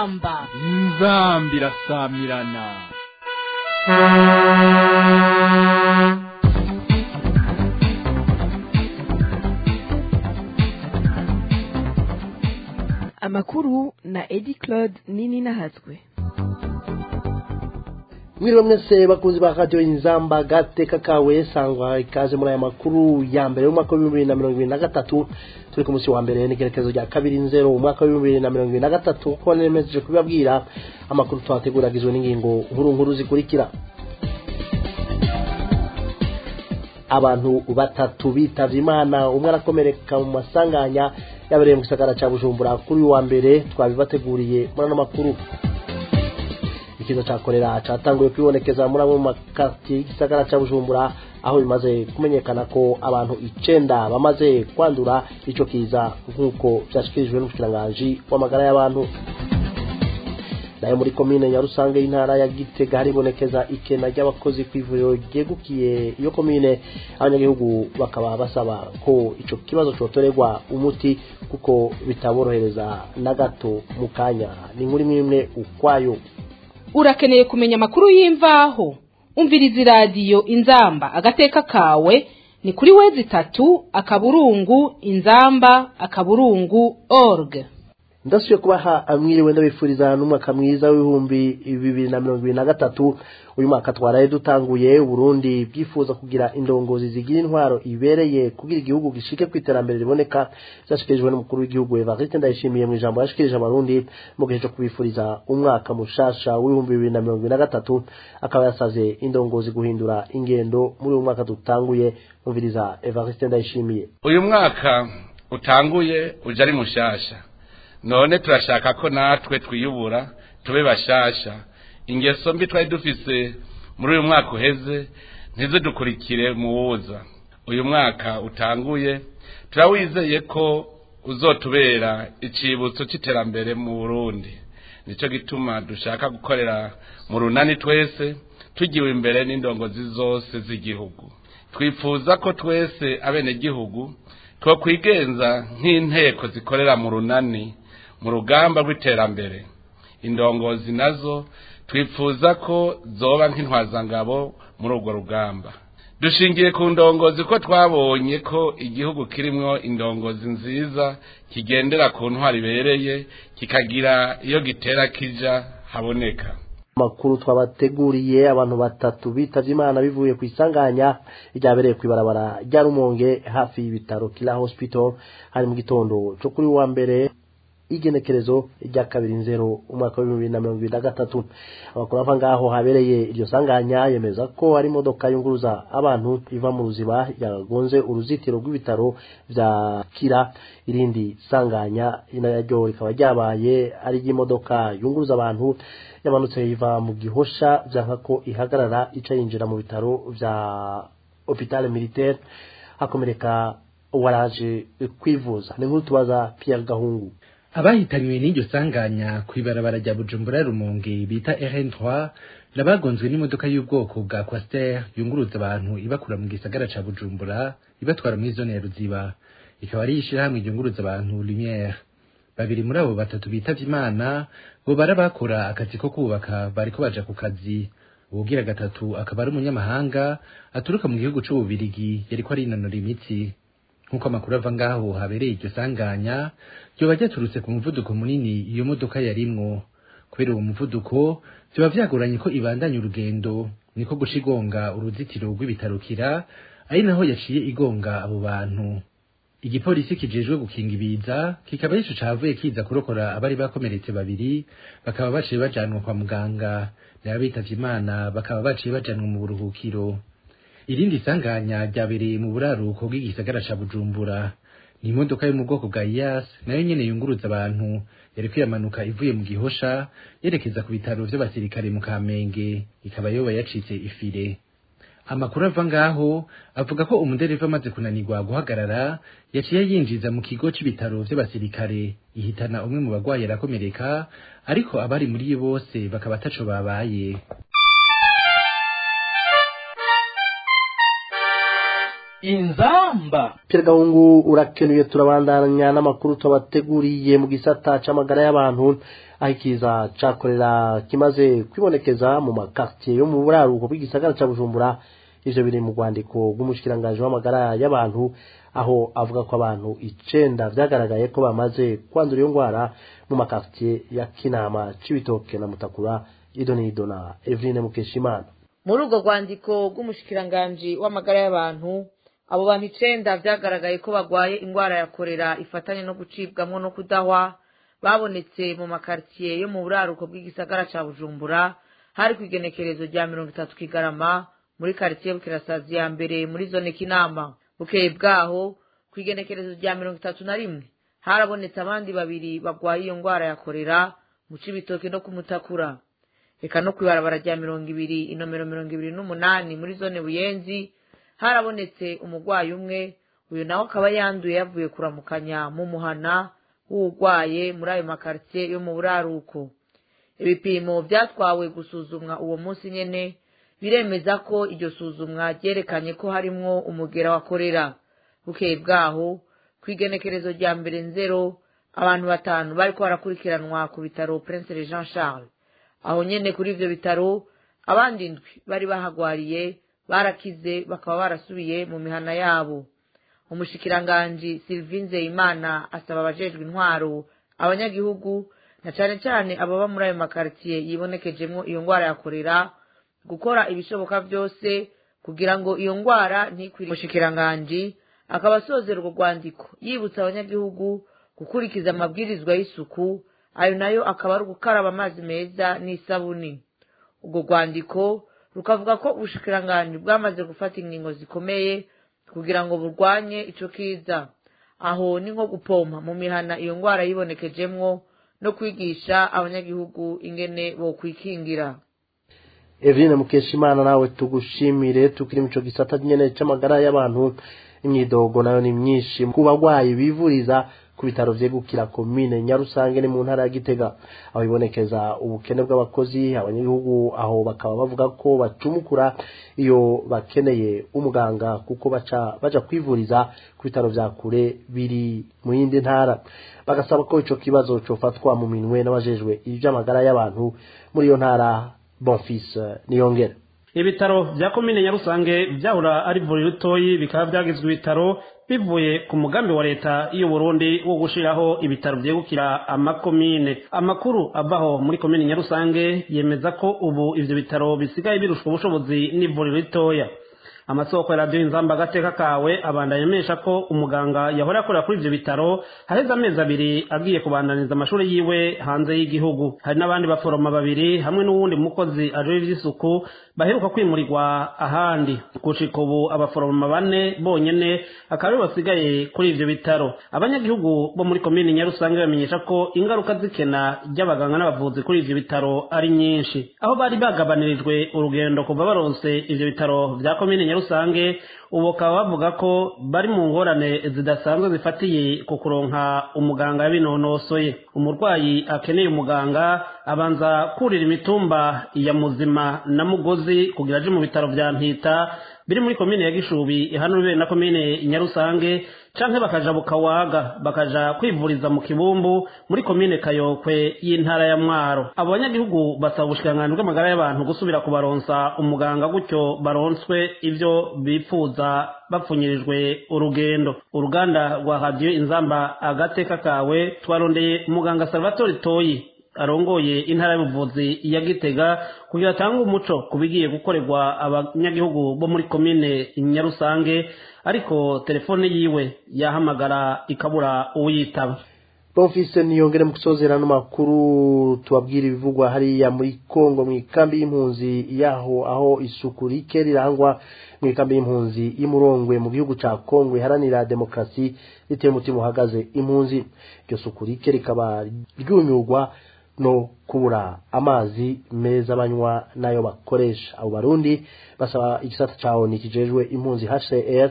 inzamba irasamirana. Amakuru na Edi Claude Nini Nahazwe. Mwiriwe mwese bakunzi ba radio Inzamba gateka kawe sangwa ikaze muri aya makuru ya mbere y'umwaka wa 2023 turi ku munsi wa mbere n'igerekezo rya 2-0 umwaka wa 2023 ko nemeje kubabwira amakuru twateguragizwe n'ingingo nkuru zikurikira. Abantu batatu bitavye Imana, umwe arakomereka mu masanganya yabereye mu gisagara ca Bujumbura kuri wa mbere twabibateguriye muri ano makuru. Ikizo cha kolera cyatanguye kwibonekeza muri abo makati y'isagara ca Bujumbura aho bimaze kumenyekana ko abantu 9 bamaze kwandura ico kiza nkuko byashikirijwe n'ubushikiranganje w'amagara y'abantu. Nayo muri komine ya Rusange y'intara ya Gitega haribonekeza ikena ry'abakozi kw'ivuriro ryegukiye iyo komine, abanyagihugu bakaba basaba ko ico kibazo cotorerwa umuti kuko bitaborohereza na gato mu kanya. Ni nkuri mwimwe ukwayo. Urakeneye kumenya amakuru y'imvaho? Umviriza radio Inzamba agateka kawe ni kuri wezi 3 akaburungu inzamba.org. Ndasuye kubaha amwiriwe ndabifuriza n'umwaka mwiza w'ibihumbi 2023. Uyu mwaka twaraye dutanguye Burundi byifuza kugira indongozi zigira intwaro ibereye kugira igihugu gishike kwiterambere riboneka, byashikirijwe n'umukuru w'igihugu Evariste Ndayishimiye mu ijambo yashikirije abarundi mu gihe cyo kubifuriza umwaka mushasha w'ibihumbi 2023. Akaba yasaze indongozi guhindura ingendo muri uyu mwaka dutanguye. Umviriza Evariste Ndayishimiye. Uyu mwaka utanguye uje ari mushasha, none turashaka ko natwe twiyubura tube bashasha. Ingeso mbi twari dufise muri uyu mwaka uheze ntize dukurikire muwoza. Uyu mwaka utanguye turawizeye ko uzotubera icibutso c'iterambere mu Burundi. Nico gituma dushaka gukorera mu runani twese tugiwe imbere n'indongozi zose z'igihugu. Twifuza ko twese abene gihugu two kwigenza nk'inteko zikorera mu runani mu rugamba rw'iterambere. Indongozi nazo twifuza ko zoba nk'intwazangabo muri urwo rugamba. Dushingiye ku ndongozi ko twabonye ko igihugu kirimwo indongozi nziza kigendera ku ntwari bereye kikagira iyo gitera kija haboneka. Makuru twabateguriye abantu batatu bitavye Imana bivuye ku isanganya ryabereye kwibarabara rya Rumonge hafi y'ibitaro Kila Hospital hari mu gitondo cyo kuri wa mbere igenekerezo rya 2-0 umwaka wa 2023. Abakuru bava ngaho habereye iryo sanganya yemeza ko ari imodoka yunguruza abantu iva mu ruziba yagonze uruzitiro rw'ibitaro vya Kira. Irindi sanganya inaryo rikaba ryabaye ari imodoka yunguruza abantu yamanutse iva mu Gihosha byanka ko ihagarara ica yinjira mu bitaro vya Hôpital Militaire hakomereka waraje kwivuza. Ni nkuru tubaza Pierre Gahungu. Abahitanywe n'iryo sanganya kwibarabara rya Bujumbura Rumonge bita RN3 nabagonzwe n'imodoka y'ubwoko bwa Coaster yunguruza abantu ibakura mu gisagara ca Bujumbura ibatwara muri zone ya Ruziba. Ikaba ari ishirahamwe yunguruza abantu Lumière. Babiri muri abo batatu bitavye Imana bo barabakora akazi ko kubaka bariko baja ku kazi. Ubugira gatatu akaba ari umunyamahanga aturuka mu gihugu c'Ububirigi yariko arinonora imitsi. Nkuko amakuru ava ngaho habereye iryo sanganya byo bajyaturutse ku muvuduko munini iyo modoka yarimwo. Kubera uwo muvuduko byo byagoranye ko ibandanya urugendo, niko gushigonga uruzitiro rw'ibitaro Kira ari naho yaciye igonga abo bantu. Igipolisi kijejwe gukinga ibiza kikaba yico cavuye kiza kurokora abari bakomeretse babiri, bakaba baciye bajanwa kwa muganga. N'abitavye Imana bakaba baciye bajanwa mu buruhukiro. Irindi sanganya ryabereye mu buraruko bw'igisagara ca Bujumbura. Ni imodoka yo mu bwoko bwa IAS nayo nyene yunguruza abantu yari kwiramanuka ivuye mu Gihosha yerekeza ku bitaro vy'abasirikare mu Kamenge, ikaba yoba yacitse ifire. Amakuru ava ngaho avuga ko umudereva amaze kunanirwa guhagarara yaciye yinjiza mu kigo c'ibitaro vy'abasirikare, ihitana umwe mu bagwayi arakomereka, ariko abari muri bose bakaba ataco babaye. inzamba. Pierre Gahungu urakenuye. Turabandanya n'amakuru tubateguriye mu gisata c'amagara y'abantu, ahikiza cakorera kimaze kwibonekeza mu makartier yo mu buraruko bw'igisagara ca Bujumbura. Ivyo biri mu rwandiko rw'umushikiranganje w'amagara y'abantu, aho avuga ko abantu 9 vyagaragaye ko bamaze kwandura iyo ngwara mu makartier ya Kinama, Cibitoke na Mutakura. Idonido na Eveline Mukeshimana. Muri urwo rwandiko rw'umushikiranganje w'amagara y'abantu, abo bantu 9 vyagaragaye ko bagwaye ingwara ya korera ifatanye no gucibwamwo no kudahwa babonetse mu makartier yo mu buraruko bw'igisagara ca Bujumbura, hari kwigenekerezo rya 30 Kigarama muri quartier Bukirasazi ya mbere muri zone Kinama. Bukeye bwaho kwigenekerezo rya 31 harabonetse abandi babiri bagwaye iyo ngwara ya korera mu Cibitoke no kumutakura. Eka no kwibarabara rya 200 inomero 28 muri zone Buyenzi harabonetse umugwayi umwe, uyu naho akaba yanduye yavuye kuramukanya mu muhana w'ugwaye muri ayo makartier yo mu buraruko. Ibipimo byatwawe gusuzumwa uwo munsi nyene biremeza ko iryo suzumwa ryerekanye ko harimwo umugera wa korera. Bukeye bwaho kwigenekerezo rya 0 abantu 5 bariko barakurikiranwa ku bitaro Prince Jean Charles. Aho nyene kuri ivyo bitaro abandi 7 bari bahagwariye barakize bakaba barasubiye mu mihana yabo. Umushikiranganje Sylvie Nzeyimana asaba abajejwe intwaro, abanyagihugu na cyane ababa muri ayo makartier yibonekejemo iyo ngwara ya korera gukora ibishoboka byose kugira ngo iyo ngwara ntikwire. Umushikiranganje akaba asozera urwo rwandiko yibutsa abanyagihugu gukurikiza amabwirizwa y'isuku, ayo nayo akaba ari gukaraba amazi meza n'isabuni. Urwo rwandiko rukavuga ko ubushikiranganje bwamaze gufata ingingo zikomeye kugira ngo burwanye ico kiza. Aho ni nko gupompa mu mihana iyo ngwara yibonekejemwo no kwigisha abanyagihugu ingene bo kwikingira. Eveline Mukeshimana nawe tugushimire. Tukiri mu cyo gisata nyene c'amagara y'abantu, imyidogo nayo ni myinshi ku bagwayi bivuriza ku bitaro vyegukira komine Nyarusange ni mu ntara ya Gitega, aho ibonekeza ubukene bw'abakozi. Abanyagihugu aho bakaba bavuga ko bacumukura iyo bakeneye umuganga kuko baja kwivuriza ku bitaro vya kure biri mu yindi ntara. Bagasaba ko ico kibazo cofatwa mu minwe n'abajejwe ivy'amagara y'abantu muri iyo ntara. Bonfils Niyongera. Ibitaro vya komine Nyarusange vyahura ari vuriro ritoyi bikaba vyagizwe ibitaro bivuye ku mugambi wa leta y'u Burundi wo gushiraho ibitaro vyegukira amakomine. Amakuru avaho muri komine Nyarusange yemeza ko ubu ivyo bitaro bisigaye birushwa ubushobozi n'ivuriro ritoya. Amasoko ya radio Inzamba agateka kawe abandanya mesha ko umuganga yahora akora kuri ivyo bitaro haheze amezi 2 agiye kubandaniza amashuri yiwe hanze y'igihugu. Hari n'abandi baforoma 2 hamwe n'uwundi mukozi aje ivy'isuku baheruka kwimurirwa ahandi. Gushika ubu abaforoma 4 bonyene akaba basigaye kuri ivyo bitaro. Abanyagihugu bo muri komine Nyarusange bamenyesha ko ingaruka zikena ry'abaganga n'abavuzi kuri ivyo bitaro ari nyinshi, aho bari bagabanirijwe urugendo kuva baronse ivyo bitaro vya komine Nyarusange. Ubu bakaba bavuga ko bari mu ngorane zidasanzwe zifatiye ku kuronka umuganga yabinonosoye. Umurwayi akeneye umuganga abanza kurira imitumba ya Muzima na Mugozi kugira aje mu bitaro vya Mpita biri muri komine ya Gishubi ihanuriwe na komine Nyarusange, canke bakaja Bukawaga bakaja kwivuriza mu Kibumbu muri komine Kayokwe y'intara ya Mwaro. Abo banyagihugu basaba ubushikiranganje bw'amagara y'abantu gusubira kubaronsa umuganga gutyo baronswe ivyo bipfuza bapfunyirijwe urugendo. Uruganda rwa radio Inzamba agateka kawe twarondeye umuganga Salvatore Toyi arongoye intara y'ubuvuzi ya Gitega kugira tanga umuco kubigiye gukorerwa abanyagihugu bo muri komine Nyarusange, ariko telefone yiwe yahamagara ikabura uwitaba. Bonfils Niyongere mu kusozera n'amakuru tubabwira ibivugwa hariya muri Kongo mu ikambi y'impunzi yaho, aho isuku rike rirangwa mu ikambi y'impunzi y'Imurongwe mu gihugu ca Kongo iharanira demokrasi biteye umutima uhagaze impunzi. Iryo suku rike rikaba ryunyurwa no kubura amazi meza banywa nayo bakoresha. Abo barundi basaba igisata caho nikijejwe impunzi HCR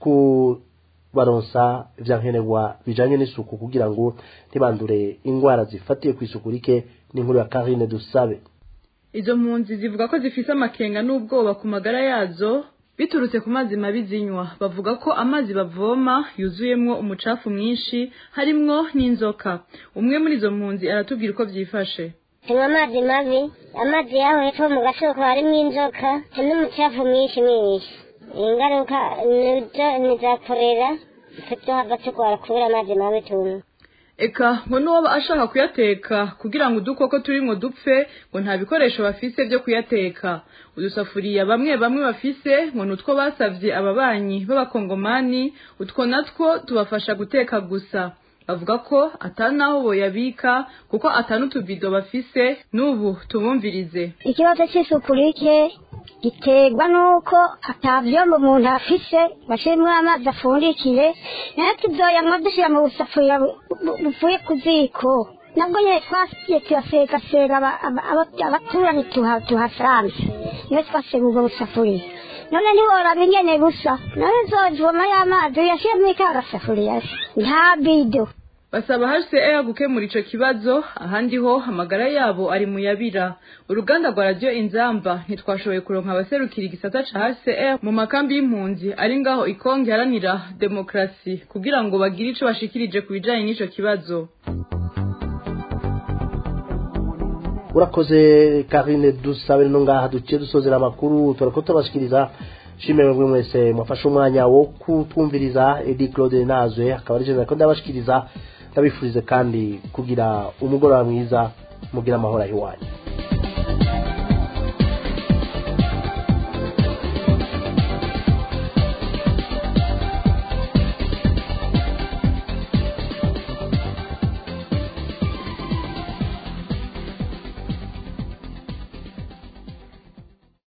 ku baronsa vyankenerwa bijanye n'isuku kugira ngo ntibandure ingwara zifatiye ku isuku rike. N'inkuru ya Karine Dusabe. Izo mpunzi zivuga ko zifise amakenga n'ubwoba ku magara yazo biturutse ku mazi mabi zinywa. Bavuga ko amazi bavoma yuzuyemwo umucafu mwinshi harimwo n'inzoka. Umwe muri izo mpunzi aratubwira uko vyifashe. Tunywa amazi mabi, amazi yaho hepfo mu gasoko harimwo inzoka n'umucafu mwinshi. Ingaruka niza korera tuzohava turwara kubera amazi mabi tunywa. Eka ngo n'uwoba ashaka kuyateka kugira ngo udukoko turimwo dupfe ngo nta bikoresho bafise byo kuyateka. Udusafuriya bamwe bafise ngo nutwo basavye ababanyi b'abakongomani, utwo natwo tubafasha guteka gusa. Bavuga ko atanaho boyabika kuko atanutubido bafise. N'ubu tubumvirize. Ikibazo c'isuku rike giterwa nuko atavyombo umuntu afise bashimwe amazi afundikiye, nayo tuzoyanywa dushira mu busafuriya buvuye ku ziko. Nabwo nyene twasiye turasega abaturanyi tuhasanze, niyo twasega ubwo busafuriya. None ntiworaba ingene busa, none nzovoma y'amazi uyashiremwo ik'agasafuriya nta bido. Basaba HCR gukemura ico kibazo, ahandi ho amagara yabo ari muyabira. Uruganda rwa Radio Inzamba ntitwashoboye kuronka abaserukira igisata ca HCR mu makambi y'impunzi ari ngaho Ikonge haranira demokrasi kugira ngo bagire ico bashikirije ku bijanye n'ico kibazo. Urakoze Karine dusabe no ngaha duciye dusozera amakuru turako tubashikiriza. Shimwe mwese mwafashe umwanya wo kutwumviriza. Edi Claude Nazwe akaba ari je ndabashikiriza. Ndabifurize kandi kugira umugoroba mwiza, mugira amahoro ahiwanyu.